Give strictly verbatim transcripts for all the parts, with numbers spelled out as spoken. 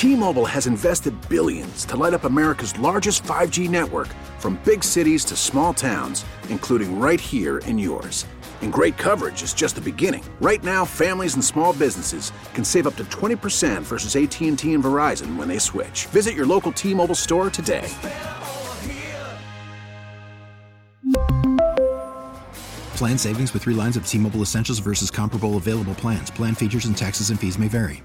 T-Mobile has invested billions to light up America's largest five G network, from big cities to small towns, including right here in yours. And great coverage is just the beginning. Right now, families and small businesses can save up to twenty percent versus A T and T and Verizon when they switch. Visit your local T-Mobile store today. Plan savings with three lines of T-Mobile Essentials versus comparable available plans. Plan features and taxes and fees may vary.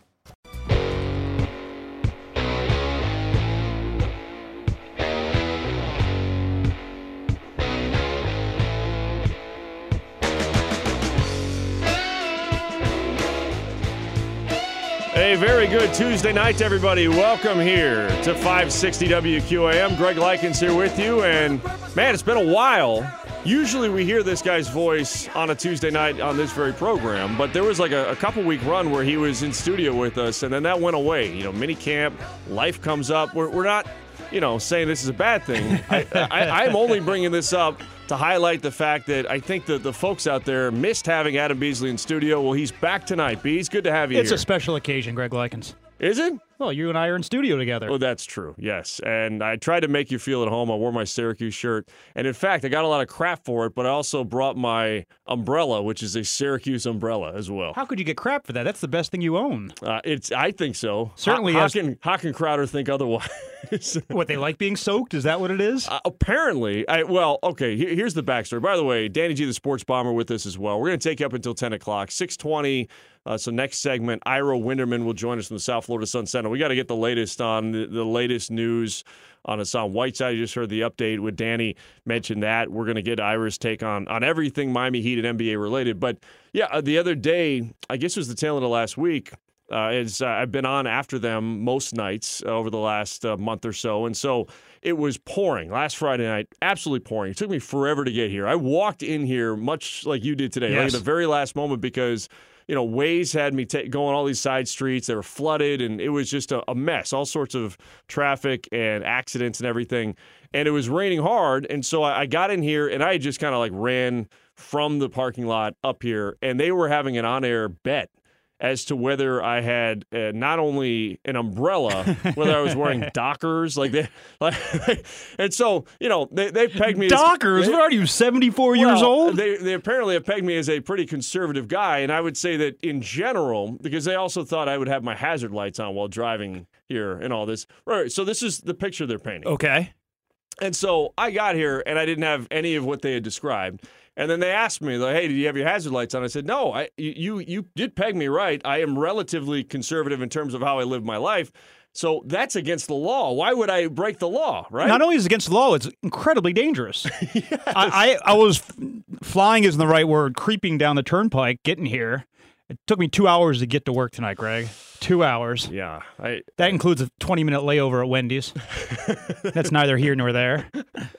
A very good Tuesday night, everybody. Welcome here to five sixty W Q A M. Greg Likens here with you, and man, it's been a while. Usually we hear this guy's voice on a Tuesday night on this very program, but there was like a, a couple-week run where he was in studio with us, and then that went away. You know, mini camp, life comes up. We're, we're not, you know, saying this is a bad thing. I, I, I'm only bringing this up to highlight the fact that I think that the folks out there missed having Adam Beasley in studio. Well, he's back tonight. Bees, good to have you it's here. It's a special occasion, Greg Likens. Is it? Well, you and I are in studio together. Oh, that's true, yes. And I tried to make you feel at home. I wore my Syracuse shirt. And in fact, I got a lot of crap for it, but I also brought my umbrella, which is a Syracuse umbrella as well. How could you get crap for that? That's the best thing you own. Uh, it's. I think so. Certainly. How, has... how, can, how can Crowder think otherwise? What, they like being soaked? Is that what it is? Uh, apparently. I, well, okay, here, here's the backstory. By the way, Danny G, the Sports Bomber, with us as well. We're going to take you up until ten o'clock, six twenty. Uh, so next segment, Ira Winderman will join us from the South Florida Sun Sentinel. We got to get the latest on the, the latest news on Hassan Whiteside. You just heard the update with Danny mention that. We're going to get Ira's take on, on everything Miami Heat and N B A related. But, yeah, uh, the other day, I guess it was the tail end of last week, uh, is, uh, I've been on after them most nights uh, over the last uh, month or so. And so it was pouring last Friday night, absolutely pouring. It took me forever to get here. I walked in here much like you did today, yes. like at the very last moment because – you know, Waze had me ta- going all these side streets. They were flooded, and it was just a, a mess, all sorts of traffic and accidents and everything. And it was raining hard, and so I, I got in here, and I just kind of like ran from the parking lot up here, and they were having an on-air bet as to whether I had uh, not only an umbrella, whether I was wearing Dockers, like they, like, and so you know they they pegged me. Dockers? As, they, what are you, seventy-four well, years old? They they apparently have pegged me as a pretty conservative guy, and I would say that in general, because they also thought I would have my hazard lights on while driving here and all this. Right. So this is the picture they're painting. Okay. And so I got here, and I didn't have any of what they had described. And then they asked me, like, hey, did you have your hazard lights on? I said, no, I, you, you did peg me right. I am relatively conservative in terms of how I live my life. So that's against the law. Why would I break the law, right? Not only is it against the law, it's incredibly dangerous. yes. I, I, I was flying isn't the right word, creeping down the turnpike, getting here. It took me two hours to get to work tonight, Greg. Two hours. Yeah. I, that includes a twenty-minute layover at Wendy's. That's neither here nor there.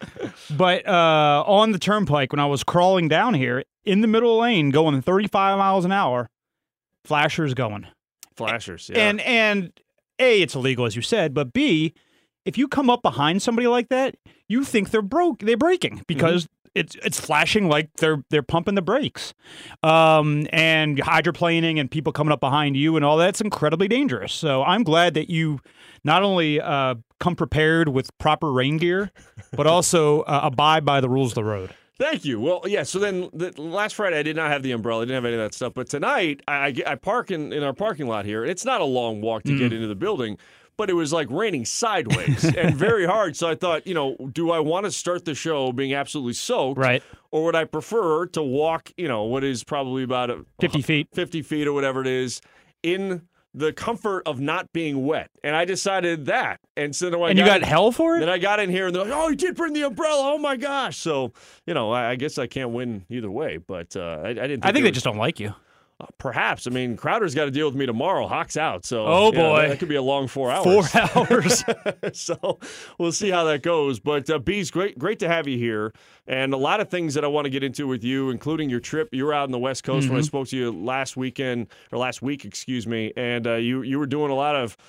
But uh, on the turnpike, when I was crawling down here, in the middle of the lane, going thirty-five miles an hour, flashers going. Flashers, yeah. And, and A, it's illegal, as you said, but B, if you come up behind somebody like that, you think they're broke, they're braking because mm-hmm. it's it's flashing like they're they're pumping the brakes, um, and hydroplaning and people coming up behind you and all that's incredibly dangerous. So I'm glad that you not only uh, come prepared with proper rain gear, but also uh, abide by the rules of the road. Thank you. Well, yeah, so then the, last Friday I did not have the umbrella. I didn't have any of that stuff. But tonight I, I, I park in, in our parking lot here. It's not a long walk to mm. get into the building, but it was like raining sideways and very hard. So I thought, you know, do I want to start the show being absolutely soaked? Right. Or would I prefer to walk, you know, what is probably about a, fifty feet. fifty feet or whatever it is in the comfort of not being wet. And I decided that. And so then I And got you got in, hell for it? Then I got in here and they're like, oh, you did bring the umbrella. Oh, my gosh. So, you know, I, I guess I can't win either way. But uh, I, I didn't think I think they was, just don't like you. Uh, perhaps. I mean, Crowder's got to deal with me tomorrow. Hawk's out. So, oh, you know, boy. that, that could be a long four hours. Four hours. So we'll see how that goes. But, uh, Bees, great, great to have you here. And a lot of things that I want to get into with you, including your trip. You were out on the West Coast mm-hmm. when I spoke to you last weekend, or last week, excuse me. And uh, you, you were doing a lot of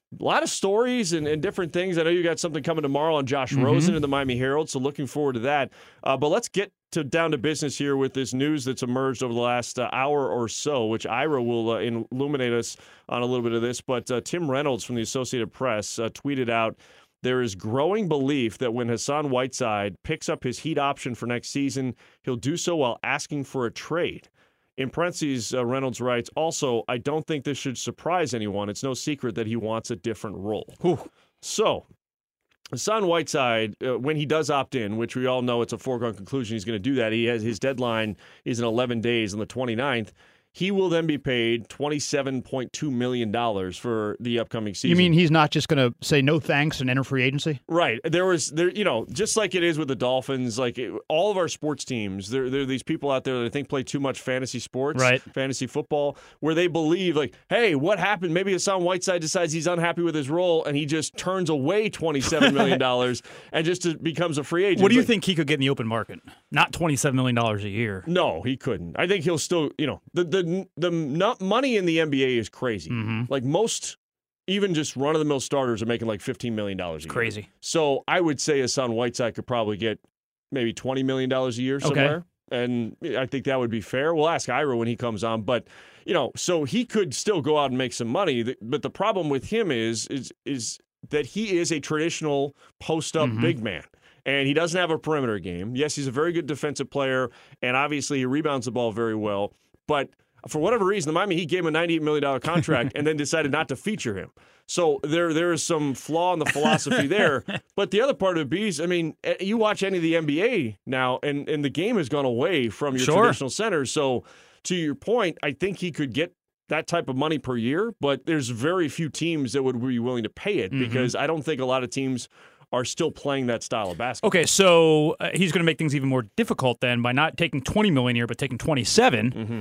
a lot of stories and, and different things. I know you got something coming tomorrow on Josh Mm-hmm. Rosen in the Miami Herald, so looking forward to that. Uh, but let's get to down to business here with this news that's emerged over the last uh, hour or so, which Ira will uh, illuminate us on a little bit of this. But uh, Tim Reynolds from the Associated Press uh, tweeted out, there is growing belief that when Hassan Whiteside picks up his Heat option for next season, he'll do so while asking for a trade. In parentheses, uh, Reynolds writes, also, I don't think this should surprise anyone. It's no secret that he wants a different role. Whew. So, Hassan Whiteside, uh, when he does opt in, which we all know it's a foregone conclusion he's going to do that, he has his deadline is in eleven days on the twenty-ninth. He will then be paid twenty-seven point two million dollars for the upcoming season. You mean he's not just going to say no thanks and enter free agency? Right. There was, there, you know, just like it is with the Dolphins, like it, all of our sports teams, there, there are these people out there that I think play too much fantasy sports, right. fantasy football, where they believe, like, hey, what happened? Maybe Hassan Whiteside decides he's unhappy with his role and he just turns away twenty-seven million dollars and just becomes a free agent. What do you like, think he could get in the open market? Not twenty-seven million dollars a year. No, he couldn't. I think he'll still, you know, the the the not money in the N B A is crazy. Mm-hmm. Like most, even just run-of-the-mill starters are making like fifteen million dollars a year. Crazy. So I would say Hassan Whiteside could probably get maybe twenty million dollars a year somewhere. Okay. And I think that would be fair. We'll ask Ira when he comes on. But, you know, so he could still go out and make some money. But the problem with him is is is that he is a traditional post-up mm-hmm. big man. And he doesn't have a perimeter game. Yes, he's a very good defensive player, and obviously he rebounds the ball very well. But for whatever reason, the Miami Heat gave him a ninety-eight million dollars contract and then decided not to feature him. So there, there is some flaw in the philosophy there. But the other part of it is, I mean, you watch any of the N B A now, and, and the game has gone away from your sure. traditional centers. So to your point, I think he could get that type of money per year, but there's very few teams that would be willing to pay it mm-hmm. because I don't think a lot of teams are still playing that style of basketball. Okay, so uh, he's going to make things even more difficult then by not taking twenty million dollars a year, but taking twenty-seven, mm-hmm.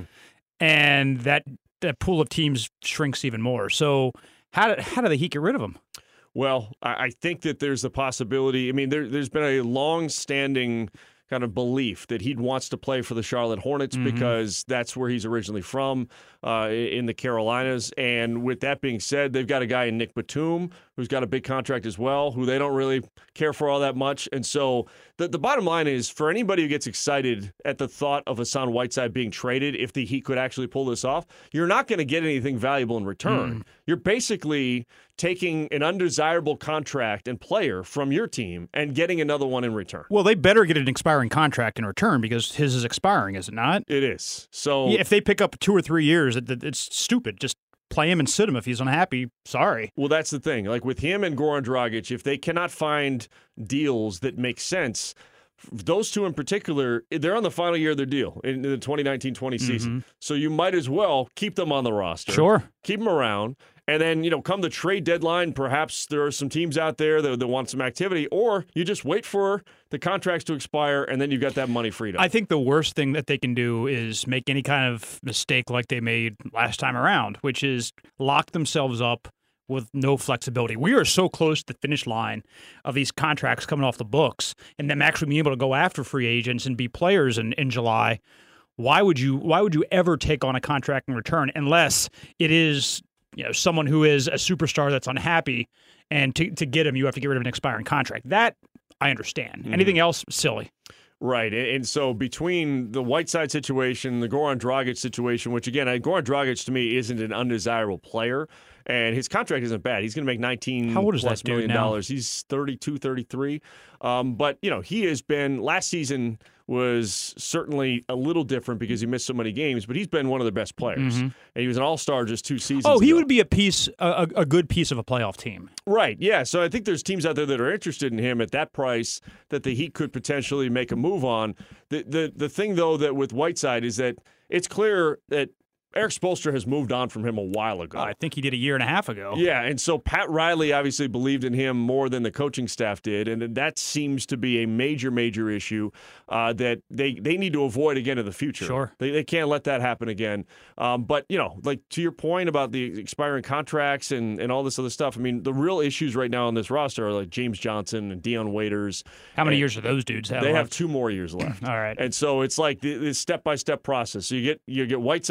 and that that pool of teams shrinks even more. So how do, how do the Heat get rid of him? Well, I, I think that there's a possibility. I mean, there, there's been a long-standing kind of belief that he wants to play for the Charlotte Hornets mm-hmm. because that's where he's originally from, uh, in the Carolinas. And with that being said, they've got a guy in Nick Batum who's got a big contract as well, who they don't really care for all that much. And so the, the bottom line is, for anybody who gets excited at the thought of Hassan Whiteside being traded, if the Heat could actually pull this off, you're not going to get anything valuable in return. Mm. You're basically taking an undesirable contract and player from your team and getting another one in return. Well, they better get an expiring contract in return because his is expiring, is it not? It is. So yeah, if they pick up two or three years, it, it's stupid. Just play him and sit him if he's unhappy. Sorry. Well, that's the thing. Like with him and Goran Dragic, if they cannot find deals that make sense, those two in particular, they're on the final year of their deal in the twenty nineteen twenty mm-hmm. season. So you might as well keep them on the roster. Sure. Keep them around. And then, you know, come the trade deadline, perhaps there are some teams out there that, that want some activity, or you just wait for the contracts to expire, and then you've got that money freed up. I think the worst thing that they can do is make any kind of mistake like they made last time around, which is lock themselves up with no flexibility. We are so close to the finish line of these contracts coming off the books and them actually being able to go after free agents and be players in, in July. Why would you why would you ever take on a contract in return unless it is, you know, someone who is a superstar that's unhappy, and to, to get him, you have to get rid of an expiring contract? That I understand. Mm-hmm. Anything else, silly. Right. And so between the Whiteside situation, the Goran Dragic situation, which again, Goran Dragic to me isn't an undesirable player, and his contract isn't bad. He's going to make nineteen How old is plus that dude million now? dollars. He's thirty-two, thirty-three. Um, but, you know, he has been, last season was certainly a little different because he missed so many games, but he's been one of the best players. Mm-hmm. And he was an all-star just two seasons Oh, he ago. would be a piece, a, a good piece of a playoff team. Right, yeah. So I think there's teams out there that are interested in him at that price that the Heat could potentially make a move on. The the the thing, though, that with Whiteside is that it's clear that Eric Spoelstra has moved on from him a while ago. I think he did a year and a half ago. Yeah, and so Pat Riley obviously believed in him more than the coaching staff did, and that seems to be a major, major issue uh, that they, they need to avoid again in the future. Sure. They, they can't let that happen again. Um, but, you know, like to your point about the expiring contracts and, and all this other stuff, I mean, the real issues right now on this roster are like James Johnson and Dion Waiters. How many and years do those dudes have They left? have two more years left. All right. And so it's like this step-by-step process. So you get you get Whiteside and Dragic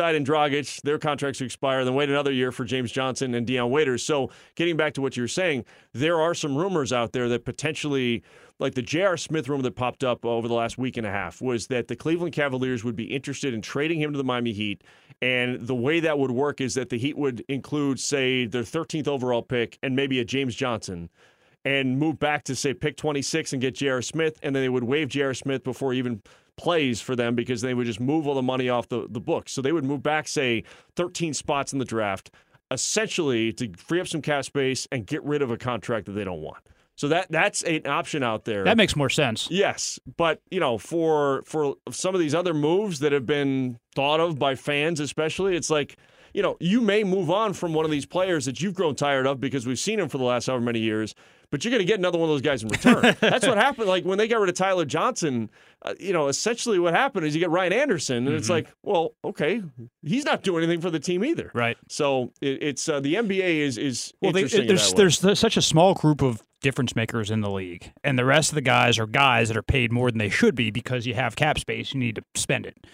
Dragic, their contracts expire, then wait another year for James Johnson and Dion Waiters. So getting back to what you're saying, there are some rumors out there that potentially, like the J R. Smith rumor that popped up over the last week and a half, was that the Cleveland Cavaliers would be interested in trading him to the Miami Heat. And the way that would work is that the Heat would include, say, their thirteenth overall pick and maybe a James Johnson, and move back to, say, pick twenty-six and get J R. Smith, and then they would waive J R. Smith before he even plays for them because they would just move all the money off the, the books. So they would move back, say, thirteen spots in the draft, essentially to free up some cap space and get rid of a contract that they don't want. So that that's an option out there. That makes more sense. Yes, but you know, for for some of these other moves that have been thought of by fans especially, it's like, you know, you may move on from one of these players that you've grown tired of because we've seen him for the last however many years, but you're going to get another one of those guys in return. That's what happened. Like when they got rid of Tyler Johnson, uh, you know, essentially what happened is you get Ryan Anderson, and mm-hmm. it's like, well, okay, he's not doing anything for the team either. Right. So it, it's uh, the N B A is is well, interesting. They, there's in that there's, there's such a small group of difference makers in the league, and the rest of the guys are guys that are paid more than they should be because you have cap space, you need to spend it.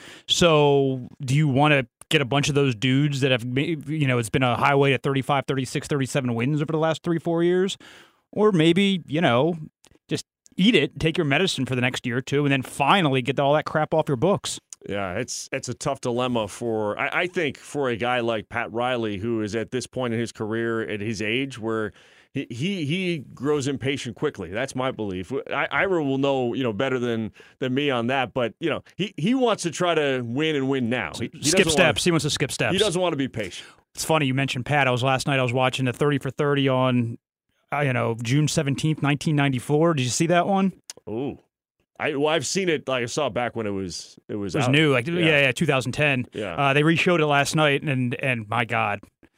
So do you want to get a bunch of those dudes that have, you know, it's been a highway to thirty-five, thirty-six, thirty-seven wins over the last three, four years? Or maybe, you know, just eat it, take your medicine for the next year or two, and then finally get all that crap off your books. Yeah, it's it's a tough dilemma for, I, I think, for a guy like Pat Riley, who is at this point in his career, at his age, where he he, he grows impatient quickly. That's my belief. I, Ira will know, you know, better than than me on that, but, you know, he, he wants to try to win and win now. He, he skip steps. Want, he wants to skip steps. He doesn't want to be patient. It's funny you mentioned Pat. I was last night, I was watching the thirty for thirty on, uh, you know, June seventeenth, nineteen ninety-four. Did you see that one? Oh, I well, I've seen it. Like I saw it back when it was it was it was out. new, like yeah, yeah, yeah two thousand ten. Yeah, uh, they re-showed it last night, and and my God,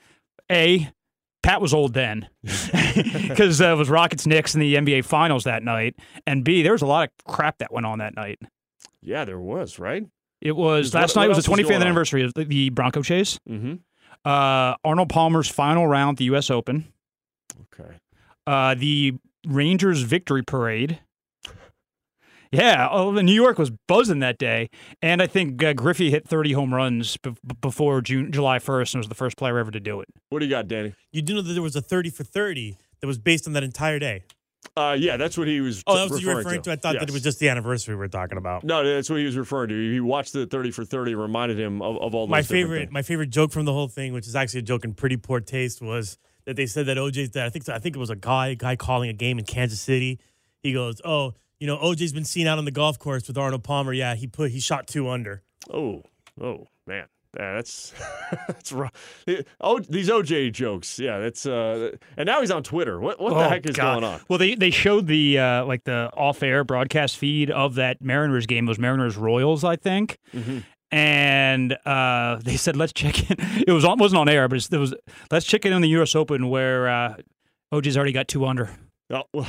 a Pat was old then because uh, it was Rockets Knicks in the N B A Finals that night, and B, there was a lot of crap that went on that night. Yeah, there was, right? It was what, last night what was the twenty-fifth anniversary of the, the Bronco chase. Mm-hmm. Uh, Arnold Palmer's final round at the U S Open. Okay. Uh, the Rangers victory parade. Yeah, oh, New York was buzzing that day, and I think uh, Griffey hit thirty home runs b- before June, July first, and was the first player ever to do it. What do you got, Danny? You do know that there was a thirty for thirty that was based on that entire day. Uh, yeah, that's what he was. Oh, that was what referring you were referring to. to. I thought yes. that it was just the anniversary we were talking about. No, that's what he was referring to. He watched the thirty for thirty, reminded him of, of all those my different favorite. things. My favorite joke from the whole thing, which is actually a joke in pretty poor taste, was that they said that O J's that I think I think it was a guy guy calling a game in Kansas City. He goes, "Oh, you know, O J's been seen out on the golf course with Arnold Palmer. Yeah, he put he shot two under." Oh, oh man, yeah, that's that's rough. Oh, these O J jokes, yeah, that's uh, and now he's on Twitter. What what oh, the heck is God. going on? Well, they they showed the uh, like the off-air broadcast feed of that Mariners game. It was Mariners Royals, I think. Mm-hmm. And uh, they said, "Let's check in." It was it wasn't on air, but it was. Let's check in on the U S Open where uh, O J's already got two under. Oh, well.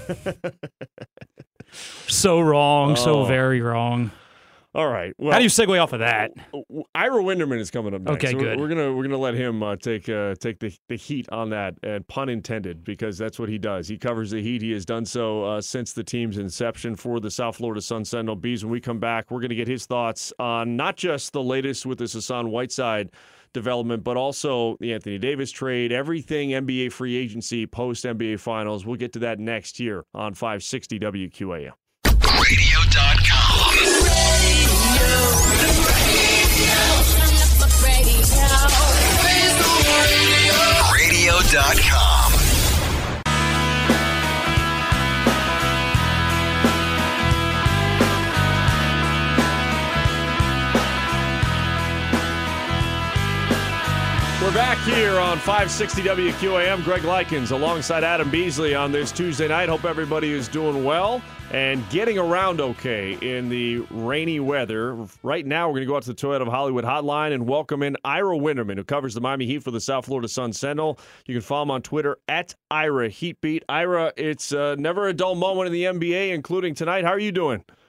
So wrong, oh. so very wrong. All right. Well, how do you segue off of that? Ira Winderman is coming up next. Okay, so good. We're, we're gonna we're gonna let him uh, take uh, take the, the heat on that, and pun intended, because that's what he does. He covers the Heat. He has done so uh, since the team's inception for the South Florida Sun Sentinel Bees. When we come back, we're gonna get his thoughts on not just the latest with this Hassan Whiteside development, but also the Anthony Davis trade, everything N B A free agency, post N B A Finals. We'll get to that next year on five sixty W Q A M. radio dot com. radio dot com. We're back here on five sixty W Q A M. Greg Likens alongside Adam Beasley on this Tuesday night. Hope everybody is doing well and getting around okay in the rainy weather. Right now, we're going to go out to the Toyota of Hollywood hotline and welcome in Ira Winderman, who covers the Miami Heat for the South Florida Sun Sentinel. You can follow him on Twitter at Ira Heatbeat. Ira, it's uh, never a dull moment in the N B A, including tonight. How are you doing?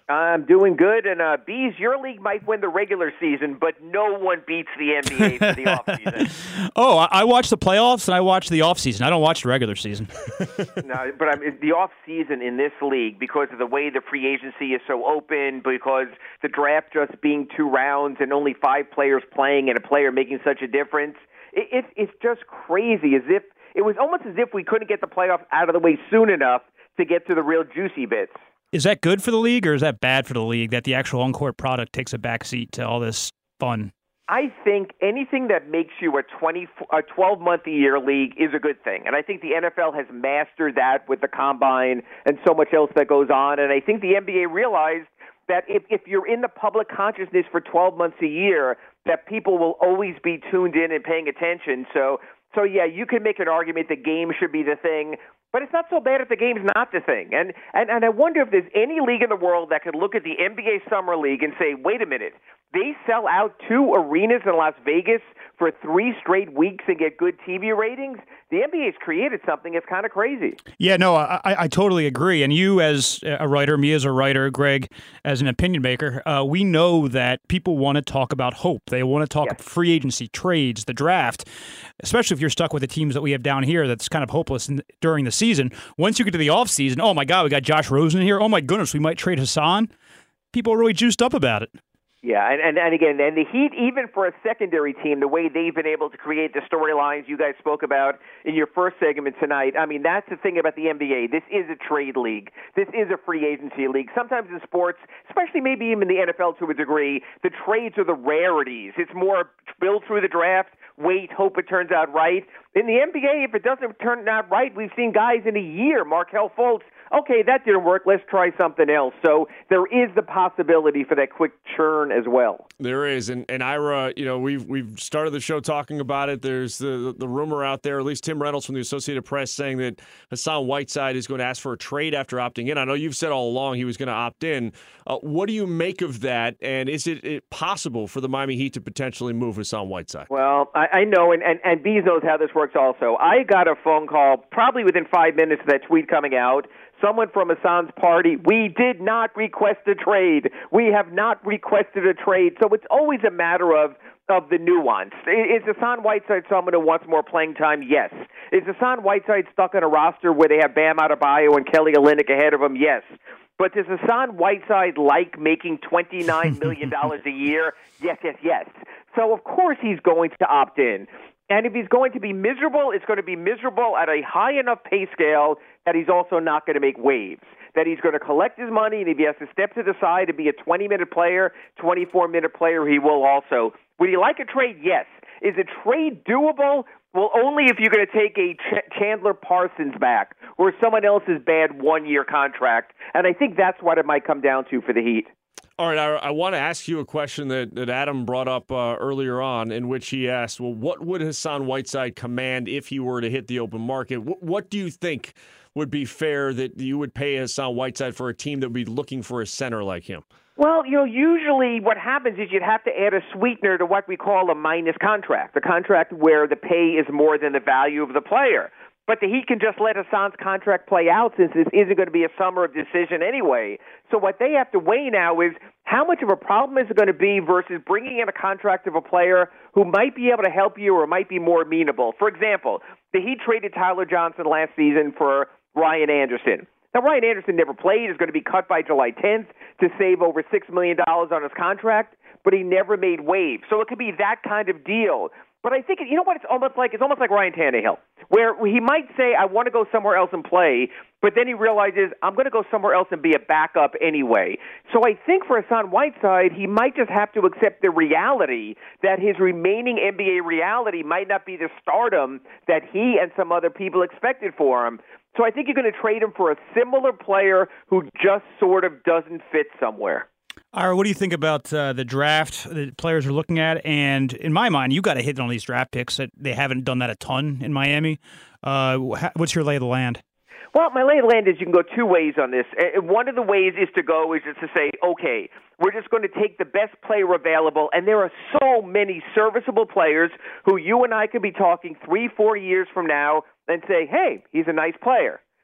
I'm doing good, and uh, Bees, your league might win the regular season, but no one beats the N B A for the offseason. Oh, I, I watch the playoffs and I watch the offseason. I don't watch the regular season. No, but I mean, the offseason in this league, because of the way the free agency is so open, because the draft just being two rounds and only five players playing and a player making such a difference, it, it, it's just crazy. As if it was almost as if we couldn't get the playoffs out of the way soon enough to get to the real juicy bits. Is that good for the league, or is that bad for the league that the actual on-court product takes a backseat to all this fun? I think anything that makes you a twenty, a twelve-month-a-year league is a good thing. And I think the N F L has mastered that with the Combine and so much else that goes on. And I think the N B A realized that if, if you're in the public consciousness for twelve months a year, that people will always be tuned in and paying attention. So, so yeah, you can make an argument the game should be the thing. But it's not so bad if the game's not the thing. And, and and I wonder if there's any league in the world that could look at the N B A Summer League and say, wait a minute, they sell out two arenas in Las Vegas for three straight weeks and get good T V ratings? The N B A's created something. It's kind of crazy. Yeah, no, I, I totally agree. And you as a writer, me as a writer, Greg as an opinion maker, uh, we know that people want to talk about hope. They want to talk Yes. free agency, trades, the draft, especially if you're stuck with the teams that we have down here that's kind of hopeless in, during the season. Once you get to the offseason, oh, my God, we got Josh Rosen here. Oh, my goodness, we might trade Hassan. People are really juiced up about it. Yeah, and, and, and again, and the Heat, even for a secondary team, the way they've been able to create the storylines you guys spoke about in your first segment tonight, I mean, that's the thing about the N B A. This is a trade league. This is a free agency league. Sometimes in sports, especially maybe even the N F L to a degree, the trades are the rarities. It's more build through the draft, wait, hope it turns out right. In the N B A, if it doesn't turn out right, we've seen guys in a year, Markelle Fultz, okay, that didn't work, let's try something else. So there is the possibility for that quick churn as well. There is, and and Ira, you know, we've we've started the show talking about it. There's the the rumor out there, at least Tim Reynolds from the Associated Press saying that Hassan Whiteside is going to ask for a trade after opting in. I know you've said all along he was going to opt in. Uh, what do you make of that, and is it, it possible for the Miami Heat to potentially move Hassan Whiteside? Well, I, I know, and, and, and Bees knows how this works also. I got a phone call probably within five minutes of that tweet coming out. Someone from Hassan's party, we did not request a trade. We have not requested a trade. So it's always a matter of of the nuance. Is Hassan Whiteside someone who wants more playing time? Yes. Is Hassan Whiteside stuck on a roster where they have Bam Adebayo and Kelly Olynyk ahead of him? Yes. But does Hassan Whiteside like making twenty-nine million dollars a year? Yes, yes, yes. So, of course, he's going to opt in. And if he's going to be miserable, it's going to be miserable at a high enough pay scale that he's also not going to make waves, that he's going to collect his money, and if he has to step to the side and be a twenty-minute player, twenty-four-minute player, he will also. Would he like a trade? Yes. Is a trade doable? Well, only if you're going to take a Ch- Chandler Parsons back or someone else's bad one-year contract, and I think that's what it might come down to for the Heat. All right, I, I want to ask you a question that, that Adam brought up uh, earlier on, in which he asked, well, what would Hassan Whiteside command if he were to hit the open market? What, what do you think would be fair that you would pay Hassan Whiteside for a team that would be looking for a center like him? Well, you know, usually what happens is you'd have to add a sweetener to what we call a minus contract, a contract where the pay is more than the value of the player. But the Heat can just let Hassan's contract play out since this isn't going to be a summer of decision anyway. So what they have to weigh now is how much of a problem is it going to be versus bringing in a contract of a player who might be able to help you or might be more amenable. For example, the Heat traded Tyler Johnson last season for Ryan Anderson. Now, Ryan Anderson never played, is going to be cut by July tenth to save over six million dollars on his contract, but he never made waves. So it could be that kind of deal. But I think, you know what it's almost like? It's almost like Ryan Tannehill, where he might say, I want to go somewhere else and play, but then he realizes, I'm going to go somewhere else and be a backup anyway. So I think for Hassan Whiteside, he might just have to accept the reality that his remaining N B A reality might not be the stardom that he and some other people expected for him. So I think you're going to trade him for a similar player who just sort of doesn't fit somewhere. Ira, what do you think about uh, the draft that players are looking at? And in my mind, you got to hit on these draft picks. That they haven't done that a ton in Miami. Uh, what's your lay of the land? Well, my lay of the land is you can go two ways on this. One of the ways is to go is just to say, okay, we're just going to take the best player available, and there are so many serviceable players who you and I could be talking three, four years from now and say, hey, he's a nice player.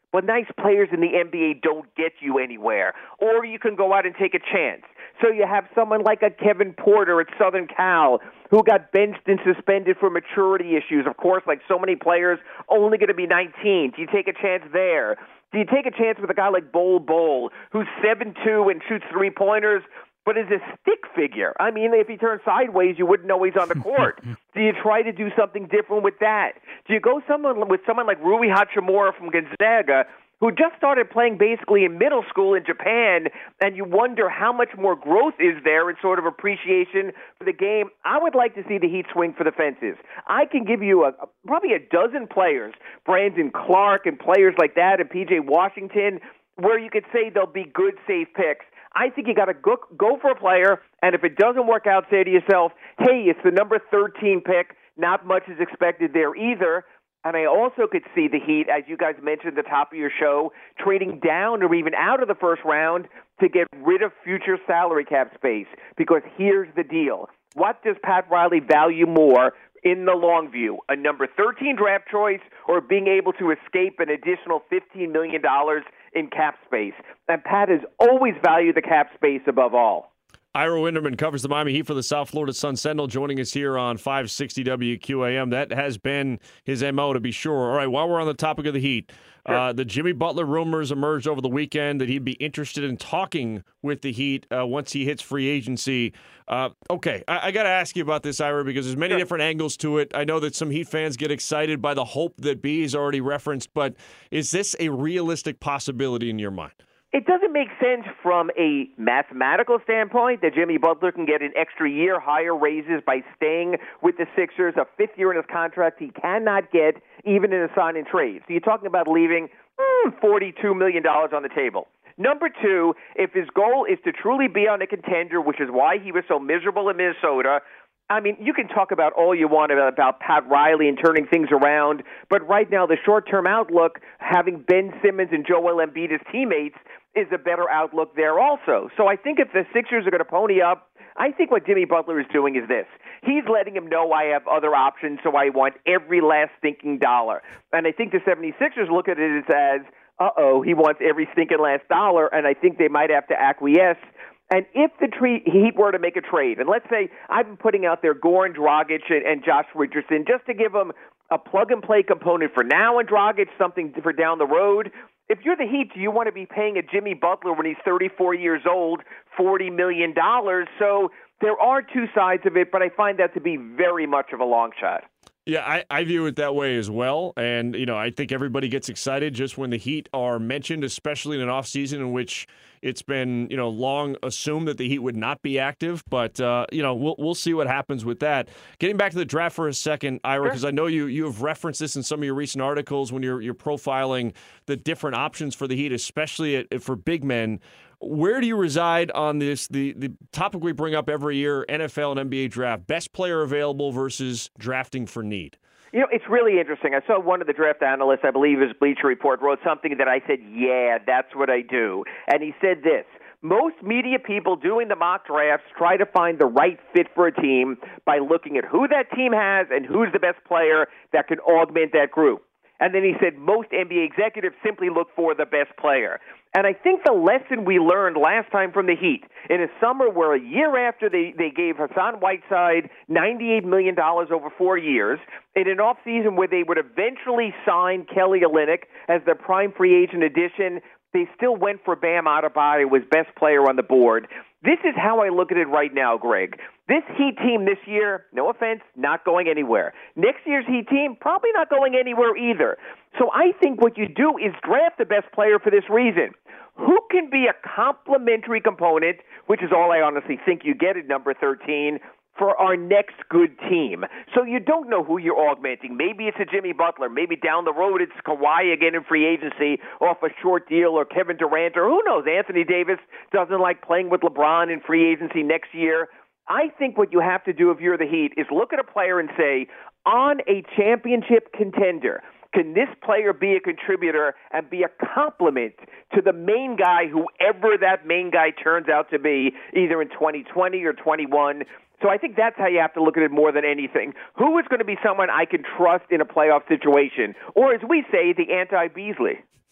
But nice players in the N B A don't get you anywhere. Or you can go out and take a chance. So you have someone like a Kevin Porter at Southern Cal who got benched and suspended for maturity issues. Of course, like so many players, only going to be nineteen. Do you take a chance there? Do you take a chance with a guy like Bol Bol, who's seven two and shoots three-pointers, but is a stick figure? I mean, if he turns sideways, you wouldn't know he's on the court. Do you try to do something different with that? Do you go someone with someone like Rui Hachimura from Gonzaga, who just started playing basically in middle school in Japan, and you wonder how much more growth is there in sort of appreciation for the game? I would like to see the Heat swing for the fences. I can give you a, probably a dozen players, Brandon Clark and players like that, and P J Washington, where you could say they'll be good, safe picks. I think you got to go, go for a player, and if it doesn't work out, say to yourself, hey, it's the number thirteen pick. Not much is expected there either. And I also could see the Heat, as you guys mentioned at the top of your show, trading down or even out of the first round to get rid of future salary cap space. Because here's the deal. What does Pat Riley value more in the long view? A number thirteen draft choice or being able to escape an additional fifteen million dollars in cap space? And Pat has always valued the cap space above all. Ira Winderman covers the Miami Heat for the South Florida Sun Sentinel, joining us here on five sixty W Q A M. That has been his M O, to be sure. All right, while we're on the topic of the Heat, sure. uh, the Jimmy Butler rumors emerged over the weekend that he'd be interested in talking with the Heat uh, once he hits free agency. Uh, okay, I, I got to ask you about this, Ira, because there's many sure. different angles to it. I know that some Heat fans get excited by the hope that B is already referenced, but is this a realistic possibility in your mind? It doesn't make sense from a mathematical standpoint that Jimmy Butler can get an extra year, higher raises by staying with the Sixers, a fifth year in his contract he cannot get even in a sign and trade. So you're talking about leaving mm, forty-two million dollars on the table. Number two, if his goal is to truly be on a contender, which is why he was so miserable in Minnesota, I mean, you can talk about all you want about, about Pat Riley and turning things around, but right now the short-term outlook, having Ben Simmons and Joel Embiid as teammates, is a better outlook there also. So I think if the Sixers are going to pony up, I think what Jimmy Butler is doing is this. He's letting him know I have other options, so I want every last stinking dollar. And I think the seventy-sixers look at it as, uh-oh, he wants every stinking last dollar, and I think they might have to acquiesce. And if the tre- Heat were to make a trade, and let's say I've been putting out there Goran Dragic and, and Josh Richardson just to give them a plug-and-play component for now and Dragic, something for down the road. If you're the Heat, do you want to be paying a Jimmy Butler when he's thirty-four years old forty million dollars? So there are two sides of it, but I find that to be very much of a long shot. Yeah, I, I view it that way as well. And, you know, I think everybody gets excited just when the Heat are mentioned, especially in an offseason in which it's been, you know, long assumed that the Heat would not be active. But, uh, you know, we'll we'll see what happens with that. Getting back to the draft for a second, Ira, because I know you you have referenced this in some of your recent articles when you're you're profiling the different options for the Heat, especially at, for big men. Where do you reside on this, the, the topic we bring up every year, N F L and N B A draft, best player available versus drafting for need? You know, it's really interesting. I saw one of the draft analysts, I believe his Bleacher Report, wrote something that I said, yeah, that's what I do. And he said this: most media people doing the mock drafts try to find the right fit for a team by looking at who that team has and who's the best player that can augment that group. And then he said most N B A executives simply look for the best player. And I think the lesson we learned last time from the Heat, in a summer where a year after they, they gave Hassan Whiteside ninety-eight million dollars over four years, in an offseason where they would eventually sign Kelly Olynyk as their prime free agent addition, they still went for Bam Adebayo, who was best player on the board. This is how I look at it right now, Greg. This Heat team this year, no offense, not going anywhere. Next year's Heat team, probably not going anywhere either. So I think what you do is draft the best player for this reason. Who can be a complementary component, which is all I honestly think you get at number thirteen, for our next good team. So you don't know who you're augmenting. Maybe it's a Jimmy Butler. Maybe down the road it's Kawhi again in free agency off a short deal, or Kevin Durant, or who knows, Anthony Davis doesn't like playing with LeBron in free agency next year. I think what you have to do if you're the Heat is look at a player and say, on a championship contender, can this player be a contributor and be a complement to the main guy, whoever that main guy turns out to be, either in twenty twenty or twenty-one? So I think that's how you have to look at it more than anything. Who is going to be someone I can trust in a playoff situation? Or as we say, the anti-Beasley.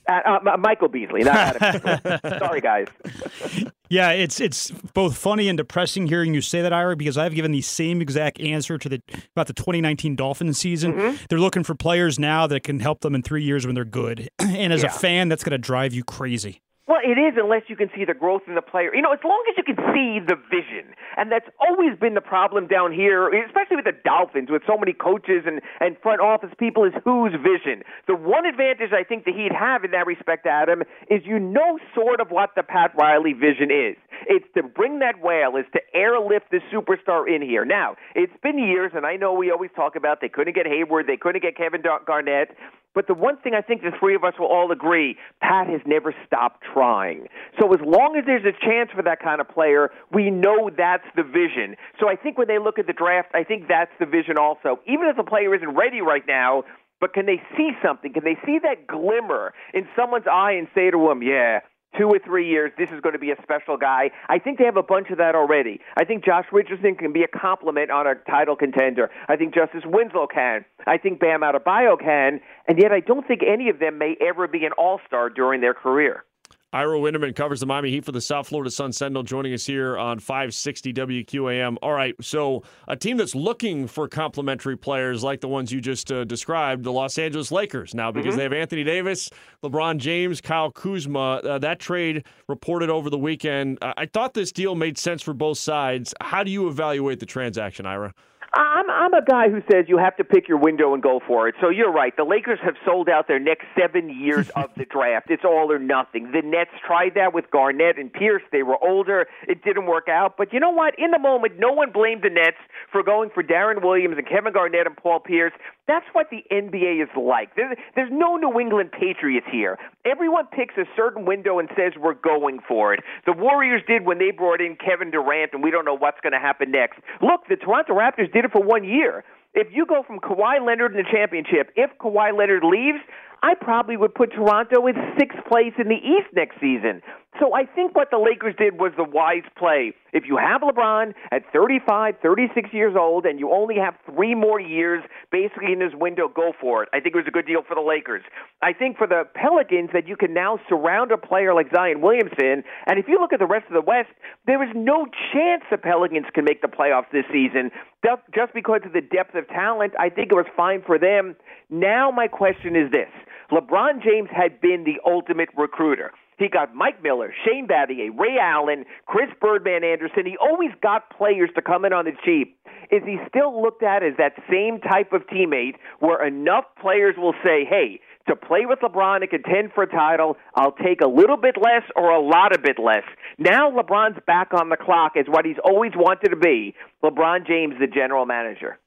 Uh, uh, Michael Beasley, not Adam. Sorry, guys. Yeah, it's it's both funny and depressing hearing you say that, Ira, because I've given the same exact answer to the about the twenty nineteen Dolphins season. Mm-hmm. They're looking for players now that can help them in three years when they're good. And as yeah. a fan, that's going to drive you crazy. Well, it is unless you can see the growth in the player. You know, as long as you can see the vision. And that's always been the problem down here, especially with the Dolphins, with so many coaches and, and front office people, is whose vision. The one advantage I think that he'd have in that respect, Adam, is you know sort of what the Pat Riley vision is. It's to bring that whale, is to airlift the superstar in here. Now, it's been years, and I know we always talk about they couldn't get Hayward, they couldn't get Kevin Garnett. But the one thing I think the three of us will all agree, Pat has never stopped trying. So as long as there's a chance for that kind of player, we know that's the vision. So I think when they look at the draft, I think that's the vision also. Even if the player isn't ready right now, but can they see something? Can they see that glimmer in someone's eye and say to him, yeah, two or three years, this is going to be a special guy? I think they have a bunch of that already. I think Josh Richardson can be a compliment on a title contender. I think Justice Winslow can. I think Bam Adebayo can. And yet I don't think any of them may ever be an all-star during their career. Ira Winderman covers the Miami Heat for the South Florida Sun Sentinel, joining us here on five sixty W Q A M. All right, so a team that's looking for complementary players like the ones you just uh, described, the Los Angeles Lakers, now because mm-hmm. they have Anthony Davis, LeBron James, Kyle Kuzma. Uh, that trade reported over the weekend. Uh, I thought this deal made sense for both sides. How do you evaluate the transaction, Ira? I'm I'm a guy who says you have to pick your window and go for it. So you're right. The Lakers have sold out their next seven years of the draft. It's all or nothing. The Nets tried that with Garnett and Pierce. They were older. It didn't work out. But you know what? In the moment, no one blamed the Nets for going for Darren Williams and Kevin Garnett and Paul Pierce. That's what the N B A is like. There's, there's no New England Patriots here. Everyone picks a certain window and says we're going for it. The Warriors did when they brought in Kevin Durant, and we don't know what's going to happen next. Look, the Toronto Raptors did it for one year. If you go from Kawhi Leonard in the championship, if Kawhi Leonard leaves, I probably would put Toronto in sixth place in the East next season. So I think what the Lakers did was the wise play. If you have LeBron at thirty-five, thirty-six years old, and you only have three more years basically in his window, go for it. I think it was a good deal for the Lakers. I think for the Pelicans that you can now surround a player like Zion Williamson, and if you look at the rest of the West, there is no chance the Pelicans can make the playoffs this season. Just because of the depth of talent, I think it was fine for them. Now my question is this. LeBron James had been the ultimate recruiter. He got Mike Miller, Shane Battier, Ray Allen, Chris Birdman Anderson. He always got players to come in on the cheap. Is he still looked at as that same type of teammate where enough players will say, hey, to play with LeBron and contend for a title, I'll take a little bit less or a lot of bit less. Now LeBron's back on the clock as what he's always wanted to be, LeBron James, the general manager.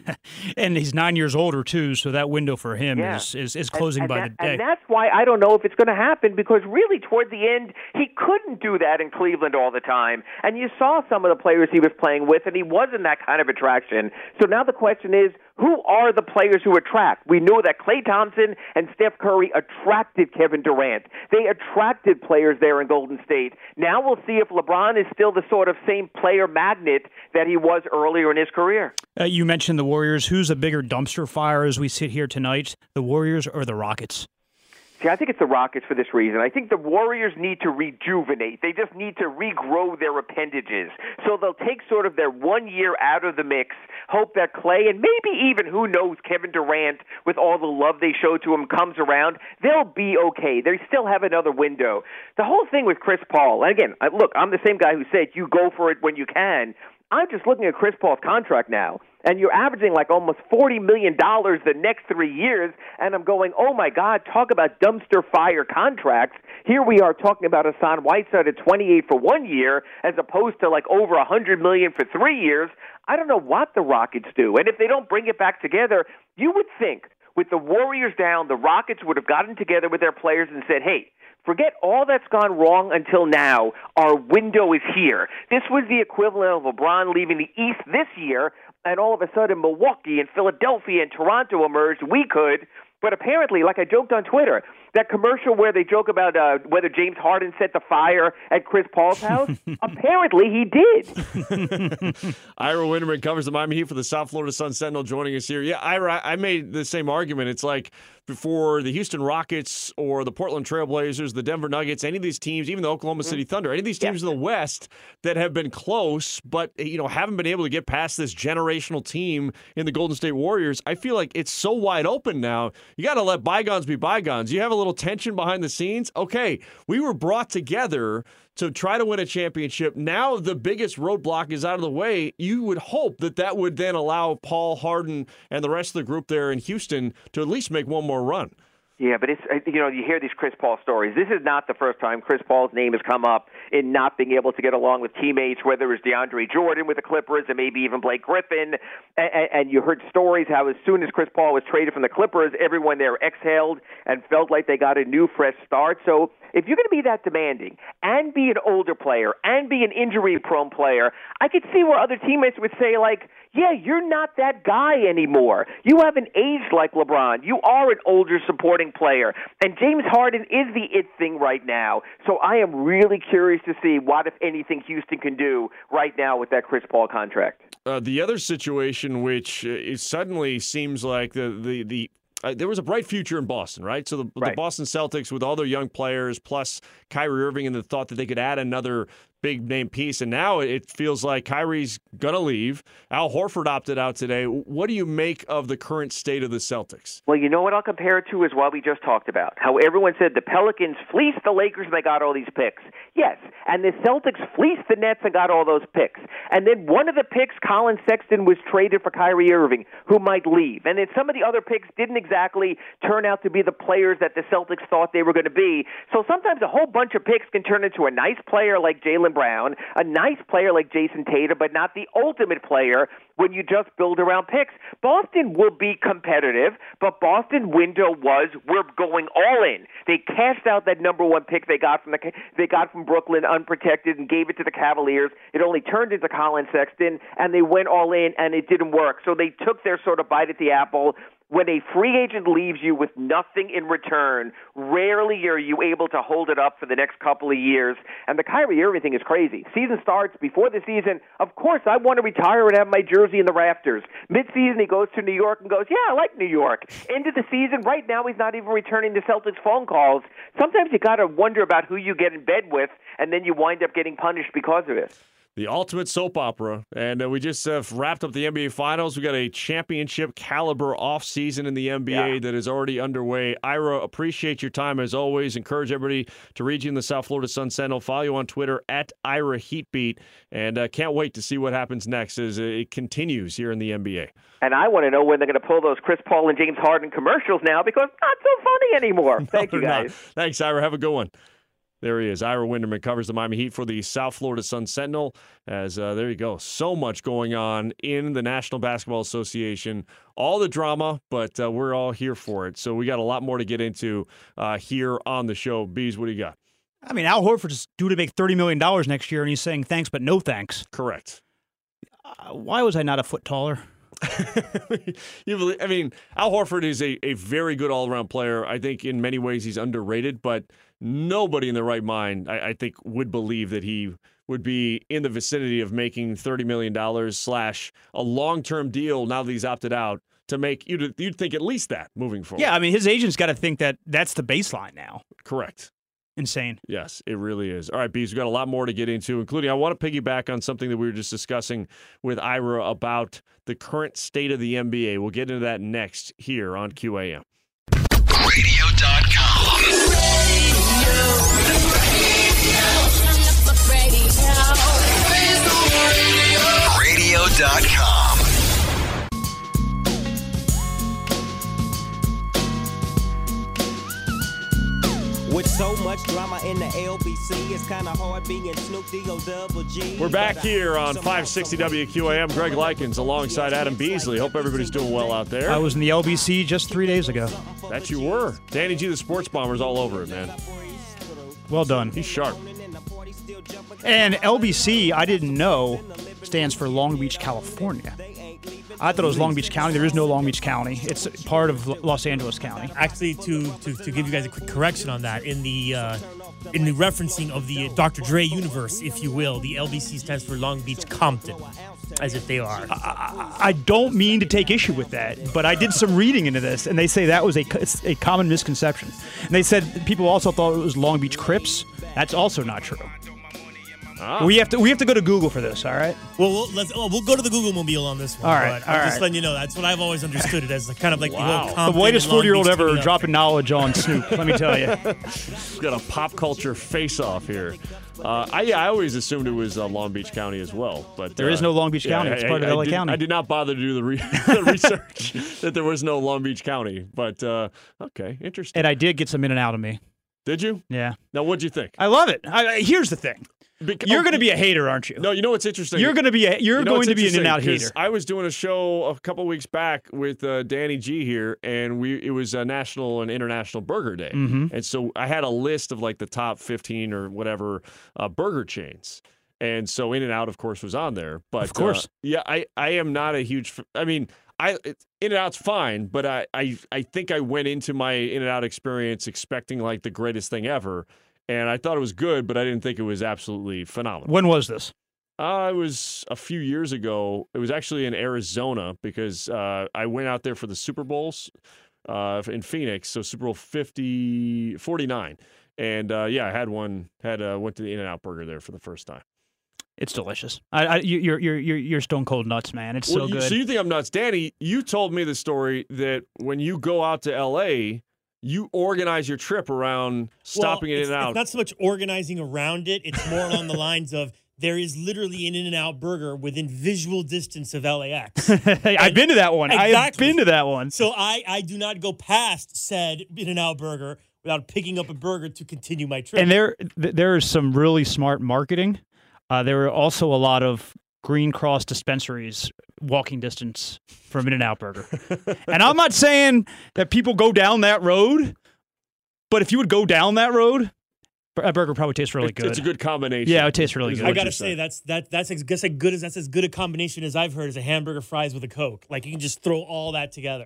And he's nine years older, too, so that window for him yeah. is, is, is closing and, and by that, the day. And that's why I don't know if it's going to happen, because really toward the end, he couldn't do that in Cleveland all the time. And you saw some of the players he was playing with, and he wasn't that kind of attraction. So now the question is, who are the players who attract? We know that Klay Thompson and Steph Curry attracted Kevin Durant. They attracted players there in Golden State. Now we'll see if LeBron is still the sort of same player magnet that he was earlier in his career. Uh, you mentioned the Warriors. Who's a bigger dumpster fire as we sit here tonight, the Warriors or the Rockets? See, I think it's the Rockets for this reason. I think the Warriors need to rejuvenate. They just need to regrow their appendages. So they'll take sort of their one year out of the mix, hope that Klay and maybe even, who knows, Kevin Durant, with all the love they show to him, comes around. They'll be okay. They still have another window. The whole thing with Chris Paul, and again, look, I'm the same guy who said you go for it when you can. I'm just looking at Chris Paul's contract now, and you're averaging like almost forty million dollars the next three years, and I'm going, oh, my God, talk about dumpster fire contracts. Here we are talking about Hassan Whiteside at twenty-eight for one year as opposed to like over one hundred million dollars for three years. I don't know what the Rockets do, and if they don't bring it back together, you would think with the Warriors down, the Rockets would have gotten together with their players and said, hey, forget all that's gone wrong until now. Our window is here. This was the equivalent of LeBron leaving the East this year, and all of a sudden Milwaukee and Philadelphia and Toronto emerged. We could. But apparently, like I joked on Twitter, that commercial where they joke about uh, whether James Harden set the fire at Chris Paul's house, apparently he did. Ira Winderman covers the Miami Heat for the South Florida Sun Sentinel, joining us here. Yeah, Ira, I made the same argument. It's like for the Houston Rockets or the Portland Trailblazers, the Denver Nuggets, any of these teams, even the Oklahoma City Thunder, any of these teams yeah. in the West that have been close but you know haven't been able to get past this generational team in the Golden State Warriors. I feel like it's so wide open now. You got to let bygones be bygones. You have a little tension behind the scenes. Okay, we were brought together to try to win a championship. Now the biggest roadblock is out of the way. You would hope that that would then allow Paul, Harden, and the rest of the group there in Houston to at least make one more run. Yeah, but it's, you know, you hear these Chris Paul stories. This is not the first time Chris Paul's name has come up in not being able to get along with teammates, whether it was DeAndre Jordan with the Clippers and maybe even Blake Griffin. And, and you heard stories how as soon as Chris Paul was traded from the Clippers, everyone there exhaled and felt like they got a new, fresh start. So if you're going to be that demanding and be an older player and be an injury-prone player, I could see where other teammates would say, like, yeah, you're not that guy anymore. You haven't aged like LeBron. You are an older supporting player. And James Harden is the it thing right now. So I am really curious to see what, if anything, Houston can do right now with that Chris Paul contract. Uh, the other situation, which uh, it suddenly seems like the the the Uh, there was a bright future in Boston, right? So the, right. the Boston Celtics with all their young players, plus Kyrie Irving, and the thought that they could add another big-name piece. And now it feels like Kyrie's going to leave. Al Horford opted out today. What do you make of the current state of the Celtics? Well, you know what I'll compare it to is what we just talked about. How everyone said the Pelicans fleeced the Lakers and they got all these picks. Yes, and the Celtics fleeced the Nets and got all those picks. And then one of the picks, Colin Sexton, was traded for Kyrie Irving, who might leave. And then some of the other picks didn't exactly turn out to be the players that the Celtics thought they were going to be. So sometimes a whole bunch of picks can turn into a nice player like Jaylen Brown, a nice player like Jason Tatum, but not the ultimate player when you just build around picks. Boston will be competitive, but Boston window was we're going all in. They cashed out that number one pick they got from the they got from Brooklyn unprotected and gave it to the Cavaliers. It only turned into Colin Sexton, and they went all in, and it didn't work. So they took their sort of bite at the apple. When a free agent leaves you with nothing in return, rarely are you able to hold it up for the next couple of years. And the Kyrie Irving thing is crazy. Season starts before the season. Of course, I want to retire and have my jersey in the rafters. Mid-season, he goes to New York and goes, yeah, I like New York. End of the season, right now, he's not even returning the Celtics phone calls. Sometimes you got to wonder about who you get in bed with, and then you wind up getting punished because of it. The ultimate soap opera. And uh, we just uh, wrapped up the N B A Finals. We got a championship caliber offseason in the N B A yeah. that is already underway. Ira, appreciate your time as always. Encourage everybody to read you in the South Florida Sun Sentinel. Follow you on Twitter at Ira Heatbeat. And uh, can't wait to see what happens next as it continues here in the N B A. And I want to know when they're going to pull those Chris Paul and James Harden commercials now, because not so funny anymore. Thank no, you, guys. Not. Thanks, Ira. Have a good one. There he is. Ira Winderman covers the Miami Heat for the South Florida Sun Sentinel. As uh, there you go. So much going on in the National Basketball Association. All the drama, but uh, we're all here for it. So we got a lot more to get into uh, here on the show. Bees, what do you got? I mean, Al Horford's due to make thirty million dollars next year, and he's saying thanks, but no thanks. Correct. Uh, why was I not a foot taller? you believe, I mean, Al Horford is a, a very good all-around player. I think in many ways he's underrated, but nobody in their right mind, I, I think, would believe that he would be in the vicinity of making thirty million dollars slash a long-term deal now that he's opted out to make, you'd, you'd think at least that moving forward. Yeah, I mean, his agent's got to think that that's the baseline now. Correct. Insane. Yes, it really is. All right, Bees, we've got a lot more to get into, including I want to piggyback on something that we were just discussing with Ira about the current state of the N B A. We'll get into that next here on Q A M. radio dot com. radio dot com. With so much drama in the L B C, it's kind of hard being Snoop D-O double G. We're back here on five sixty W Q A M. Greg Likens alongside Adam Beasley. Hope everybody's doing well out there. I was in the L B C just three days ago. That you were. Danny G, the sports bomber's all over it, man. Well done. He's sharp. And L B C, I didn't know, stands for Long Beach, California. I thought it was Long Beach County. There is no Long Beach County. It's part of Los Angeles County. Actually, to to, to give you guys a quick correction on that, in the uh, in the referencing of the Doctor Dre universe, if you will, the L B C stands for Long Beach Compton. as if they are. I, I don't mean to take issue with that, but I did some reading into this, and they say that was a, a common misconception. And they said people also thought it was Long Beach Crips. That's also not true. Ah. We have to we have to go to Google for this, all right? Well, we'll, let's, oh, we'll go to the Google Mobile on this one. All right, but all I'm just right. letting you know that's what I've always understood it as, kind of like Wow. the whole The Compton The whitest and Long forty-year-old Beach ever teaming up. dropping knowledge on Snoop, let me tell you. We've got a pop culture face-off here. Uh, I, yeah, I always assumed it was uh, Long Beach County as well, but There uh, is no Long Beach yeah, County. It's I- part of I L A did- County. I did not bother to do the, re- the research that there was no Long Beach County, but uh, okay, interesting. And I did get some in and out of me. Did you? Yeah. Now, what'd you think? I love it. I, I- here's the thing. Bec- You're oh, going to be a hater, aren't you? No, you know what's interesting? You're going to be a, you're You know going what's to be an interesting? in-and-out 'Cause hater. I was doing a show a couple weeks back with uh, Danny G here, and we it was a national and international burger day, Mm-hmm. and so I had a list of like the top fifteen or whatever uh, burger chains, and so In and Out, of course, was on there. But Of course. uh, yeah, I I am not a huge. f- I mean, I it, In and Out's fine, but I, I I think I went into my In and Out experience expecting like the greatest thing ever. And I thought it was good, but I didn't think it was absolutely phenomenal. When was this? Uh, it was a few years ago. It was actually in Arizona because uh, I went out there for the Super Bowls uh, in Phoenix. So Super Bowl fifty, forty-nine. And uh, yeah, I had one, had uh, went to the In-N-Out Burger there for the first time. It's delicious. I, I, you- you're you're you're you're stone cold nuts, man. It's Well, so you, good. so you think I'm nuts. Danny, you told me the story that when you go out to L A, you organize your trip around stopping well, in it's, and out. It's not so much organizing around it. It's more along the lines of there is literally an In-N-Out burger within visual distance of L A X. Hey, I've been to that one. I have Exactly. been to that one. So I, I do not go past said In-N-Out burger without picking up a burger to continue my trip. And there th- there is some really smart marketing. Uh, there are also a lot of Green Cross dispensaries walking distance from In-N-Out Burger. And I'm not saying that people go down that road, but if you would go down that road, that burger probably tastes really It- good. It's a good combandation. Yeah, it tastes really is good. what I gotta you're say saying. that's that that's as, guess as good as that's as good a combination as I've heard as a hamburger fries with a Coke. Like you can just throw all that together.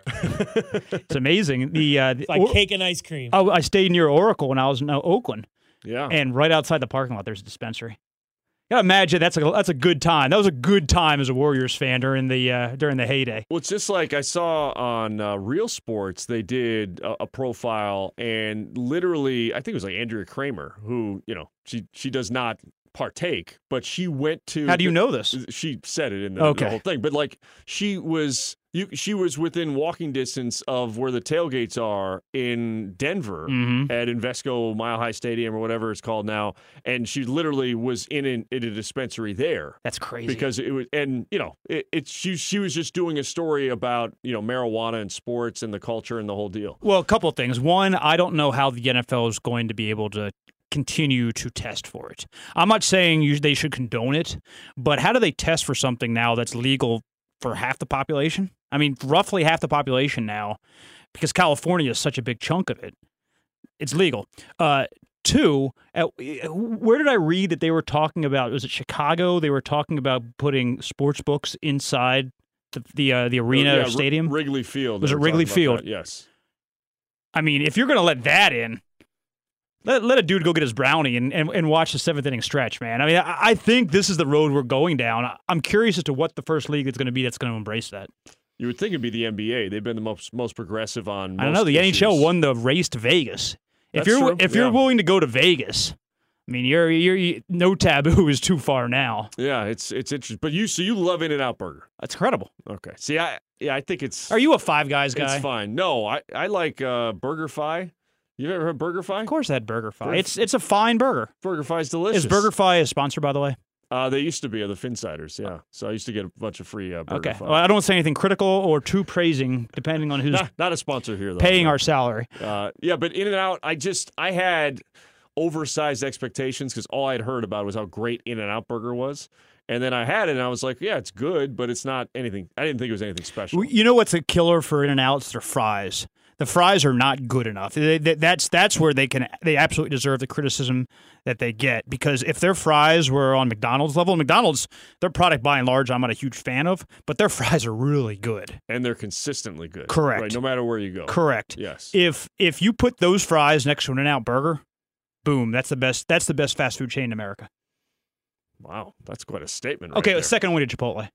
It's amazing. The, uh, the It's like Or- cake and ice cream. I, I stayed near Oracle when I was in uh, Oakland, Yeah. and right outside the parking lot, there's a dispensary. You gotta imagine that's a that's a good time. That was a good time as a Warriors fan during the uh, during the heyday. Well, it's just like I saw on uh, Real Sports, they did a, a profile, and literally, I think it was like Andrea Kramer, who, you know, she she does not partake, but she went to. How do you the- know this? She said it in the, Okay. the whole thing, but like she was, you, she was within walking distance of where the tailgates are in Denver Mhm. at Invesco Mile High Stadium or whatever it's called now, and she literally was in an, in a dispensary there. That's crazy. Because it was, and you know, it, it's she. She was just doing a story about you know marijuana and sports and the culture and the whole deal. Well, a couple of things. One, I don't know how the N F L is going to be able to continue to test for it. I'm not saying you, they should condone it, but how do they test for something now that's legal for half the population? I mean, roughly half the population now, because California is such a big chunk of it. It's legal. Uh, two, at, where did I read that they were talking about? Was it Chicago? They were talking about putting sports books inside the the, uh, the arena Yeah, or R- stadium. Wrigley Field. Was they it were Wrigley talking about Field? that, Yes. I mean, if you're going to let that in, let, let a dude go get his brownie and, and, and watch the seventh inning stretch, man. I mean, I, I think this is the road we're going down. I- I'm curious as to what the first league is going to be that's going to embrace that. You would think it'd be the N B A. They've been the most most progressive on. I don't most know. The N H L issues. won the race to Vegas. If That's you're true, if you're yeah. willing to go to Vegas, I mean, you're you're you, no taboo is too far now. Yeah, it's it's interesting. But you so you love In-N-Out Burger. That's incredible. Okay. See, I yeah, I think it's. Are you a Five Guys guy? It's fine. No, I I like uh, Burger Fi. You've ever heard Burger Fi? Of course, that Burger Fi. Burger- It's it's a fine burger. Burger Fi's delicious. Is Burger Fi a sponsor, by the way? Uh, they used to be uh, the Finsiders, yeah. So I used to get a bunch of free uh, Burger Okay. Fi. Well, I don't say anything critical or too praising, depending on who's not, not a sponsor here, though. paying no. our salary. Uh, yeah, but In and Out, I just I had oversized expectations because all I'd heard about was how great In and Out Burger was, and then I had it and I was like, yeah, it's good, but it's not anything. I didn't think it was anything special. Well, you know what's a killer for In-N-Out? It's their fries. The fries are not good enough. They, they, that's that's where they can they absolutely deserve the criticism that they get, because if their fries were on McDonald's level, McDonald's, their product by and large I'm not a huge fan of, but their fries are really good. And they're consistently good. Correct. Right, no matter where you go. Correct. Yes. If if you put those fries next to an In-N-Out burger, boom, that's the best that's the best fast food chain in America. Wow, that's quite a statement. Right Okay, there. second one to Chipotle.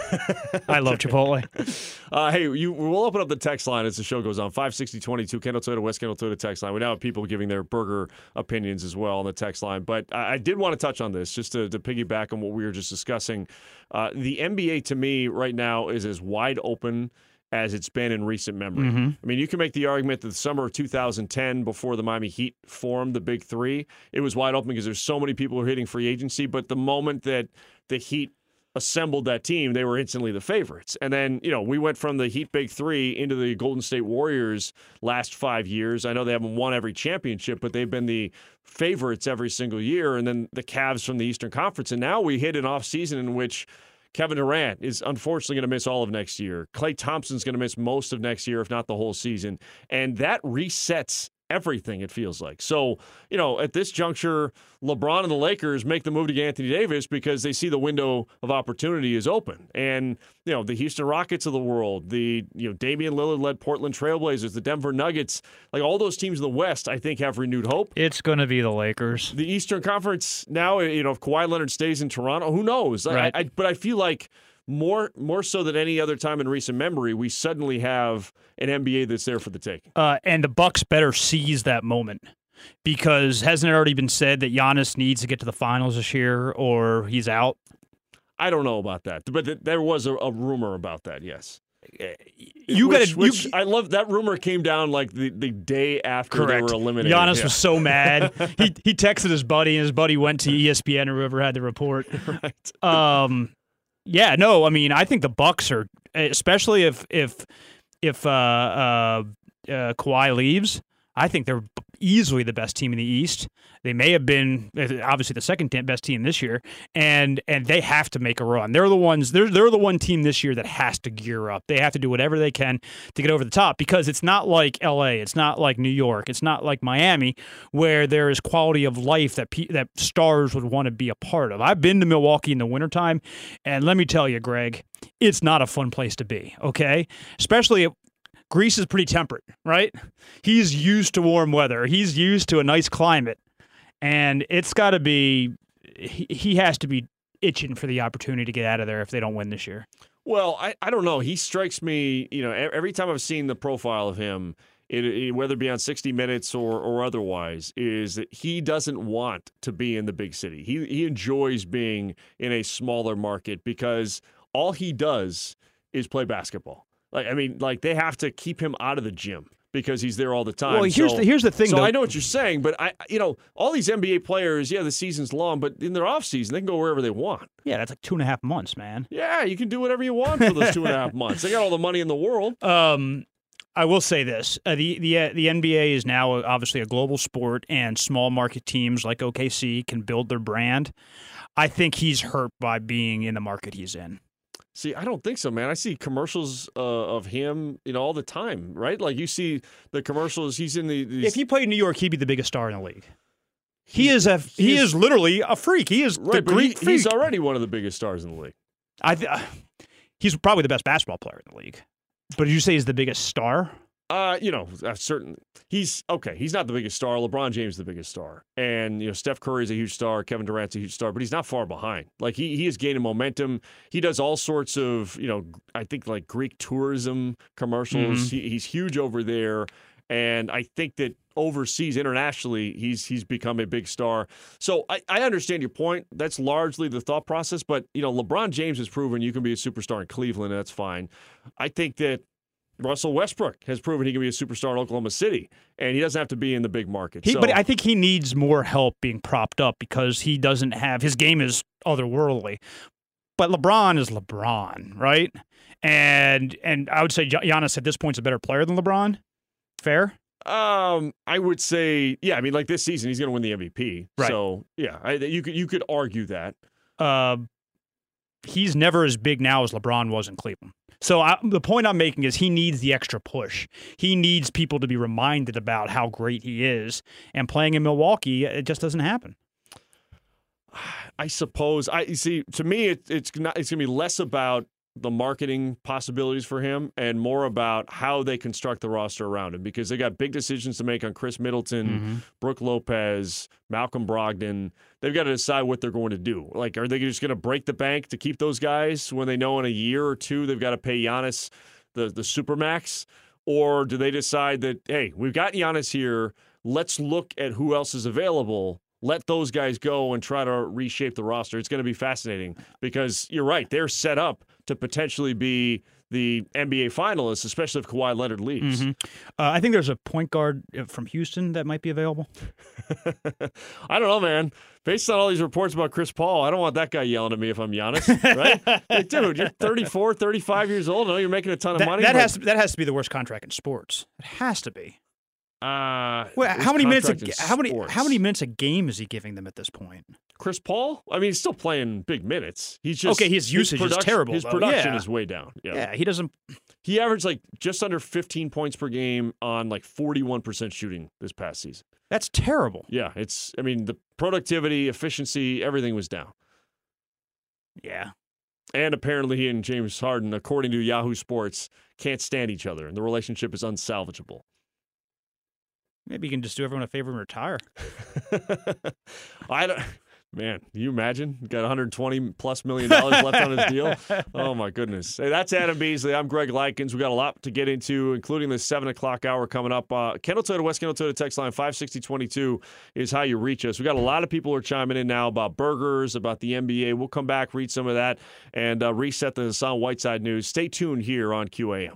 I love Chipotle. Uh, hey, you, we'll open up the text line as the show goes on. five sixty twenty-two, Kendall Toyota, West Kendall Toyota text line. We now have people giving their burger opinions as well on the text line. But I, I did want to touch on this just to, to piggyback on what we were just discussing. Uh, the N B A, to me, right now is as wide open as it's been in recent memory. Mm-hmm. I mean, you can make the argument that the summer of two thousand ten, before the Miami Heat formed the Big Three, it was wide open because there's so many people who are hitting free agency. But the moment that the Heat assembled that team, they were instantly the favorites. And then, you know, we went from the Heat Big Three into the Golden State Warriors last five years. I know they haven't won every championship, but they've been the favorites every single year. And then the Cavs from the Eastern Conference. And now we hit an offseason in which Kevin Durant is unfortunately going to miss all of next year. Klay Thompson's going to miss most of next year, if not the whole season. And that resets everything, it feels like. So, you know, at this juncture, LeBron and the Lakers make the move to get Anthony Davis because they see the window of opportunity is open. And, you know, the Houston Rockets of the world, the, you know, Damian Lillard-led Portland Trailblazers, the Denver Nuggets, like all those teams in the West, I think, have renewed hope. It's going to be the Lakers. The Eastern Conference now, you know, if Kawhi Leonard stays in Toronto, who knows? Right. I, I, but I feel like more more so than any other time in recent memory, we suddenly have an N B A that's there for the taking. Uh, and the Bucks better seize that moment, because hasn't it already been said that Giannis needs to get to the finals this year or he's out? I don't know about that, but th- there was a, a rumor about that. Yes, you got to. you. I love that rumor came down like the, the day after Correct. they were eliminated. Giannis yeah. was so mad. he he texted his buddy, and his buddy went to E S P N or whoever had the report. Right. Um. Yeah, no, I mean, I think the Bucks are, especially if if if uh, uh, uh, Kawhi leaves, I think they're easily the best team in the East. They may have been obviously the second best team this year, and and they have to make a run. They're the ones. They're they're the one team this year that has to gear up. They have to do whatever they can to get over the top, because it's not like L A, it's not like New York, it's not like Miami, where there is quality of life that pe- that stars would want to be a part of. I've been to Milwaukee in the wintertime, and let me tell you, Greg, it's not a fun place to be. Okay, especially. If, Greece is pretty temperate, right? He's used to warm weather. He's used to a nice climate. And it's got to be, he, he has to be itching for the opportunity to get out of there if they don't win this year. Well, I, I don't know. He strikes me, you know, every time I've seen the profile of him, it, it, whether it be on sixty minutes or, or otherwise, is that he doesn't want to be in the big city. He, he enjoys being in a smaller market because all he does is play basketball. Like, I mean, like they have to keep him out of the gym because he's there all the time. Well, here's so, the here's the thing. So though. I know what you're saying, but I, you know, all these N B A players, yeah, the season's long, but in their off season, they can go wherever they want. Yeah, that's like two and a half months, man. Yeah, you can do whatever you want for those two and a half months. They got all the money in the world. Um, I will say this: uh, the the uh, the N B A is now obviously a global sport, and small market teams like O K C can build their brand. I think he's hurt by being in the market he's in. See, I don't think so, man. I see commercials uh, of him, you know, all the time, right? Like you see the commercials. He's in the. These... If he played in New York, he'd be the biggest star in the league. He is a he, he is, is literally a freak. He is right, the but Greek he, freak. he's already one of the biggest stars in the league. I th- he's probably the best basketball player in the league. But did you say he's the biggest star? Uh, you know, uh, certain. He's okay. He's not the biggest star. LeBron James is the biggest star, and you know, Steph Curry is a huge star. Kevin Durant's a huge star, but he's not far behind. Like he he is gaining momentum. He does all sorts of, you know, I think like Greek tourism commercials. Mm-hmm. He, he's huge over there, and I think that overseas, internationally, he's he's become a big star. So I, I understand your point. That's largely the thought process. But you know, LeBron James has proven you can be a superstar in Cleveland, and that's fine. I think that Russell Westbrook has proven he can be a superstar in Oklahoma City, and he doesn't have to be in the big market. He, so, but I think he needs more help being propped up because he doesn't have his game is otherworldly. But LeBron is LeBron, right? And and I would say Giannis at this point is a better player than LeBron. Fair? Um, I would say, yeah. I mean, like this season, he's going to win the M V P. Right. So yeah, I, you could you could argue that. Uh, he's never as big now as LeBron was in Cleveland. So I, the point I'm making is he needs the extra push. He needs people to be reminded about how great he is. And playing in Milwaukee, it just doesn't happen. I suppose. I you see. To me, it, it's not. It's going to be less about the marketing possibilities for him and more about how they construct the roster around him, because they got big decisions to make on Chris Middleton, mm-hmm. Brooke Lopez, Malcolm Brogdon. They've got to decide what they're going to do. Like, are they just going to break the bank to keep those guys when they know in a year or two they've got to pay Giannis the, the supermax? Or do they decide that, hey, we've got Giannis here, let's look at who else is available, let those guys go and try to reshape the roster? It's going to be fascinating because you're right, they're set up to potentially be the N B A finalists, especially if Kawhi Leonard leaves. Mm-hmm. uh, I think there's a point guard from Houston that might be available. I don't know, man. Based on all these reports about Chris Paul, I don't want that guy yelling at me if I'm Giannis, right? Like, dude, you're thirty-four, thirty-five years old. I know you're making a ton of that, money. That but... has to, that has to be the worst contract in sports. It has to be. Uh, well, how many minutes? A, how many? How many minutes a game is he giving them at this point? Chris Paul? I mean, he's still playing big minutes. He's just okay. His usage his is terrible. His though. production yeah. is way down. Yeah. yeah, he doesn't. He averaged like just under fifteen points per game on like forty-one percent shooting this past season. That's terrible. Yeah, it's. I mean, the productivity, efficiency, everything was down. Yeah. And apparently, he and James Harden, according to Yahoo Sports, can't stand each other, and the relationship is unsalvageable. Maybe you can just do everyone a favor and retire. I don't. Man, can you imagine? Got one hundred twenty plus million dollars left on his deal. Oh my goodness! Hey, that's Adam Beasley. I'm Greg Likens. We got a lot to get into, including the seven o'clock hour coming up. Uh, Kendall Toyota, West Kendall Toyota text line five sixty twenty-two is how you reach us. We got a lot of people who are chiming in now about burgers, about the N B A. We'll come back, read some of that, and uh, reset the Hassan Whiteside news. Stay tuned here on Q A M.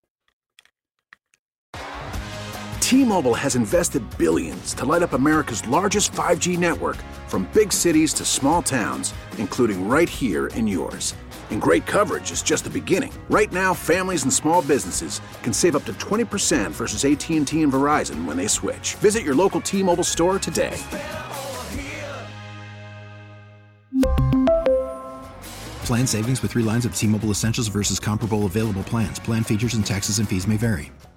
T-Mobile has invested billions to light up America's largest five G network, from big cities to small towns, including right here in yours. And great coverage is just the beginning. Right now, families and small businesses can save up to twenty percent versus A T and T and Verizon when they switch. Visit your local T-Mobile store today. Plan savings with three lines of T-Mobile Essentials versus comparable available plans. Plan features and taxes and fees may vary.